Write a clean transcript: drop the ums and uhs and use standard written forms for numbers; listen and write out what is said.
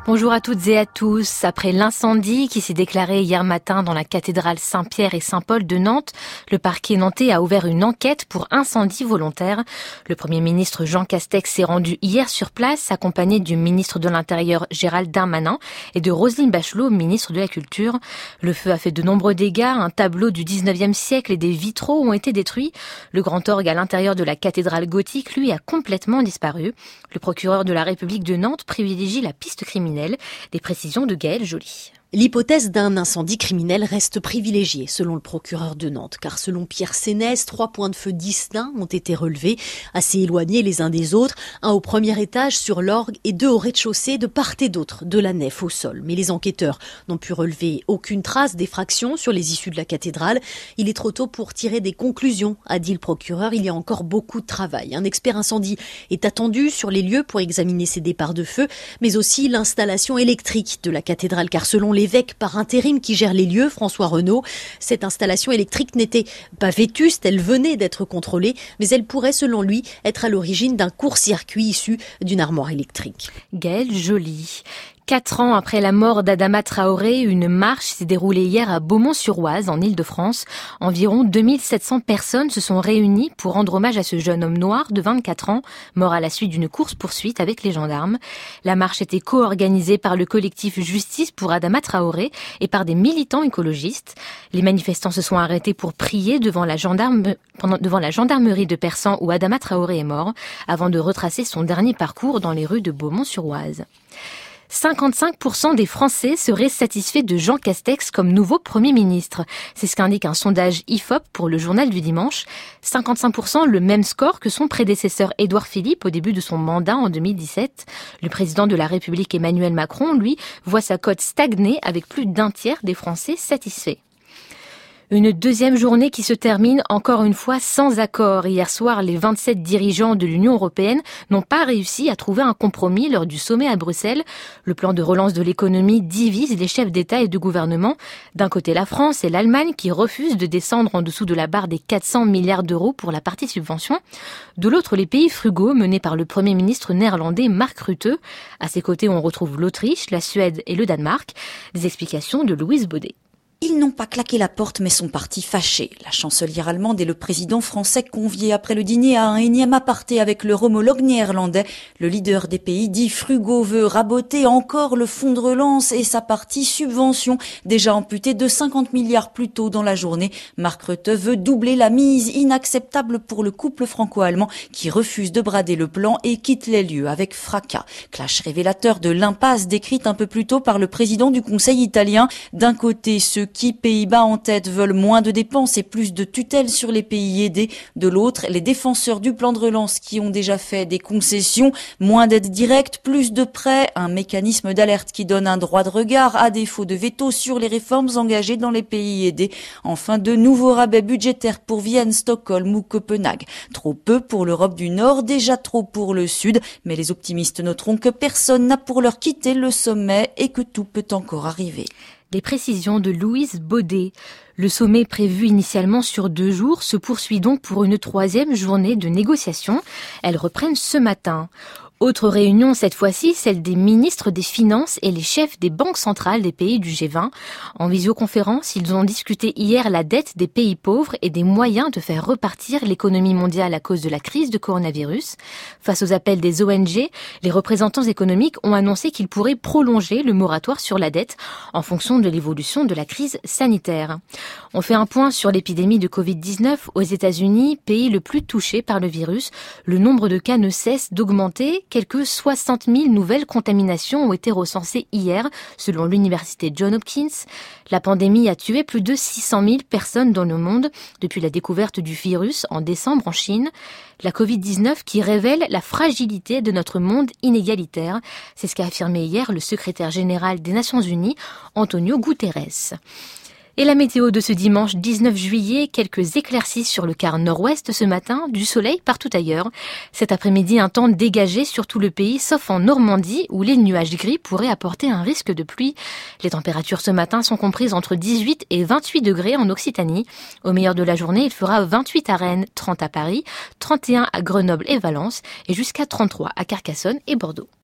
Bonjour à toutes et à tous. Après l'incendie qui s'est déclaré hier matin dans la cathédrale Saint-Pierre et Saint-Paul de Nantes, le parquet nantais a ouvert une enquête pour incendie volontaire. Le Premier ministre Jean Castex s'est rendu hier sur place, accompagné du ministre de l'Intérieur Gérald Darmanin et de Roselyne Bachelot, ministre de la Culture. Le feu a fait de nombreux dégâts. Un tableau du 19e siècle et des vitraux ont été détruits. Le grand orgue à l'intérieur de la cathédrale gothique, lui, a complètement disparu. Le procureur de la République de Nantes privilégie la piste criminelle. Des précisions de Gaëlle Joly. L'hypothèse d'un incendie criminel reste privilégiée, selon le procureur de Nantes, car selon Pierre Sénès, 3 points de feu distincts ont été relevés, assez éloignés les uns des autres, un au premier étage sur l'orgue et 2 au rez-de-chaussée de part et d'autre de la nef au sol. Mais les enquêteurs n'ont pu relever aucune trace d'effraction sur les issues de la cathédrale. Il est trop tôt pour tirer des conclusions, a dit le procureur, il y a encore beaucoup de travail. Un expert incendie est attendu sur les lieux pour examiner ces départs de feu, mais aussi l'installation électrique de la cathédrale, car selon l'évêque par intérim qui gère les lieux, François Renaud, cette installation électrique n'était pas vétuste, elle venait d'être contrôlée, mais elle pourrait, selon lui, être à l'origine d'un court-circuit issu d'une armoire électrique. Gaëlle Joly. 4 ans après la mort d'Adama Traoré, une marche s'est déroulée hier à Beaumont-sur-Oise, en Île-de-France. Environ 2700 personnes se sont réunies pour rendre hommage à ce jeune homme noir de 24 ans, mort à la suite d'une course-poursuite avec les gendarmes. La marche était co-organisée par le collectif Justice pour Adama Traoré et par des militants écologistes. Les manifestants se sont arrêtés pour prier devant la gendarmerie de Persan où Adama Traoré est mort, avant de retracer son dernier parcours dans les rues de Beaumont-sur-Oise. 55% des Français seraient satisfaits de Jean Castex comme nouveau Premier ministre. C'est ce qu'indique un sondage IFOP pour le journal du dimanche. 55%, le même score que son prédécesseur Édouard Philippe au début de son mandat en 2017. Le président de la République Emmanuel Macron, lui, voit sa cote stagner avec plus d'un tiers des Français satisfaits. Une deuxième journée qui se termine encore une fois sans accord. Hier soir, les 27 dirigeants de l'Union européenne n'ont pas réussi à trouver un compromis lors du sommet à Bruxelles. Le plan de relance de l'économie divise les chefs d'État et de gouvernement. D'un côté, la France et l'Allemagne qui refusent de descendre en dessous de la barre des 400 milliards d'euros pour la partie subvention. De l'autre, les pays frugaux menés par le Premier ministre néerlandais Mark Rutte. À ses côtés, on retrouve l'Autriche, la Suède et le Danemark. Des explications de Louise Baudet. Ils n'ont pas claqué la porte mais sont partis fâchés. La chancelière allemande et le président français conviés après le dîner à un énième aparté avec leur homologue néerlandais. Le leader des pays dits frugaux veut raboter encore le fonds de relance et sa partie subvention, déjà amputée de 50 milliards plus tôt dans la journée. Mark Rutte veut doubler la mise, inacceptable pour le couple franco-allemand qui refuse de brader le plan et quitte les lieux avec fracas. Clash révélateur de l'impasse décrite un peu plus tôt par le président du Conseil italien. D'un côté, ceux qui, Pays-Bas en tête, veulent moins de dépenses et plus de tutelle sur les pays aidés. De l'autre, les défenseurs du plan de relance qui ont déjà fait des concessions, moins d'aide directe, plus de prêts, un mécanisme d'alerte qui donne un droit de regard à défaut de veto sur les réformes engagées dans les pays aidés. Enfin, de nouveaux rabais budgétaires pour Vienne, Stockholm ou Copenhague. Trop peu pour l'Europe du Nord, déjà trop pour le Sud. Mais les optimistes noteront que personne n'a pour l'heure quitté le sommet et que tout peut encore arriver. Les précisions de Louise Baudet. Le sommet prévu initialement sur 2 jours se poursuit donc pour une 3e journée de négociations. Elles reprennent ce matin. Autre réunion cette fois-ci, celle des ministres des Finances et les chefs des banques centrales des pays du G20. En visioconférence, ils ont discuté hier la dette des pays pauvres et des moyens de faire repartir l'économie mondiale à cause de la crise de coronavirus. Face aux appels des ONG, les représentants économiques ont annoncé qu'ils pourraient prolonger le moratoire sur la dette en fonction de l'évolution de la crise sanitaire. On fait un point sur l'épidémie de Covid-19 aux États-Unis, pays le plus touché par le virus. Le nombre de cas ne cesse d'augmenter. Quelques 60 000 nouvelles contaminations ont été recensées hier, selon l'université Johns Hopkins. La pandémie a tué plus de 600 000 personnes dans le monde depuis la découverte du virus en décembre en Chine. La Covid-19 qui révèle la fragilité de notre monde inégalitaire. C'est ce qu'a affirmé hier le secrétaire général des Nations Unies, Antonio Guterres. Et la météo de ce dimanche 19 juillet, quelques éclaircies sur le quart nord-ouest ce matin, du soleil partout ailleurs. Cet après-midi, un temps dégagé sur tout le pays, sauf en Normandie, où les nuages gris pourraient apporter un risque de pluie. Les températures ce matin sont comprises entre 18 et 28 degrés en Occitanie. Au meilleur de la journée, il fera 28 à Rennes, 30 à Paris, 31 à Grenoble et Valence, et jusqu'à 33 à Carcassonne et Bordeaux.